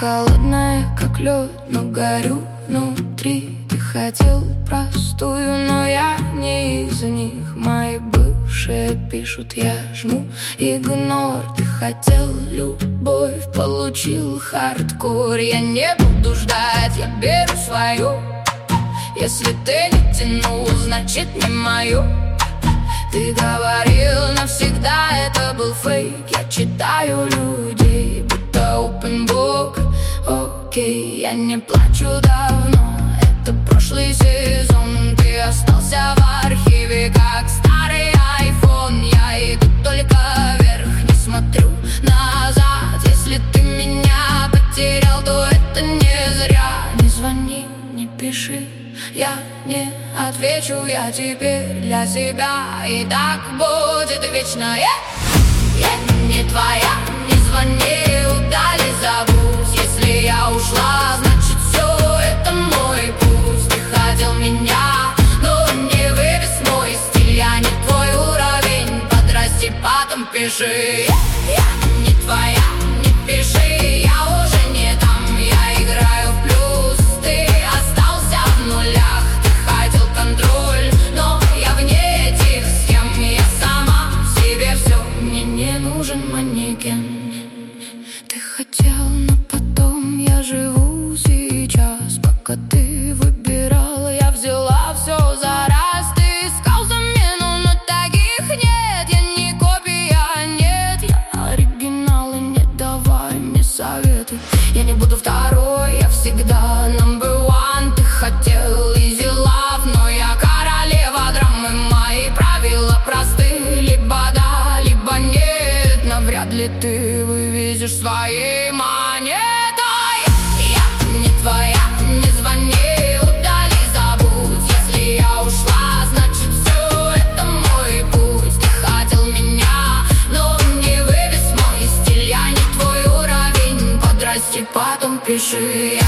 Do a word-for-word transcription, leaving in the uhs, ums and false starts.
холодная, как лед, но горю внутри. Ты хотел простую, но я не из них. Мои бывшие пишут, я жму игнор. Ты хотел любовь, получил хардкор. Я не буду ждать, я беру свою. Если ты не тянул, значит не мою. Ты говорил навсегда, это был фейк. Я читаю людей, будто open book. Окей, я не плачу давно, это прошлый сезон. Ты остался в архиве, как старый айфон. Я иду только вверх, не смотрю назад. Если ты меня потерял, то это не зря. Не звони, не пиши, я не отвечу. Я теперь для себя, и так будет вечно. Я, я не твоя, не звони, удали, забудь. Если я ушла, значит все это мой путь. Ты хотел меня, но не вывез мой стиль. Я не твой уровень, подрасти, потом пиши. Я, я не твоя, не пиши, я уже не там. Я играю в плюс, ты остался в нулях. Ты хотел контроль, но я вне этих схем. Я сама себе все, мне не нужен манекен. Ты хотел, но потом я живу сейчас. Пока ты выбирал, я взяла все за раз. Ты искал замену, но таких нет. Я не копия, нет, я оригинал. И не давай мне советы, я не буду второй, я всегда number one. Ты хотел easy love, но я королева драмы. Мои правила просты, либо да, либо нет. Навряд ли ты вывезешь своей монетой. Я не твоя, не звони, удали, забудь. Если я ушла, значит все это мой путь. Ты хотел меня, но не вывез мой стиль. Я не твой уровень, подрасти, потом пиши.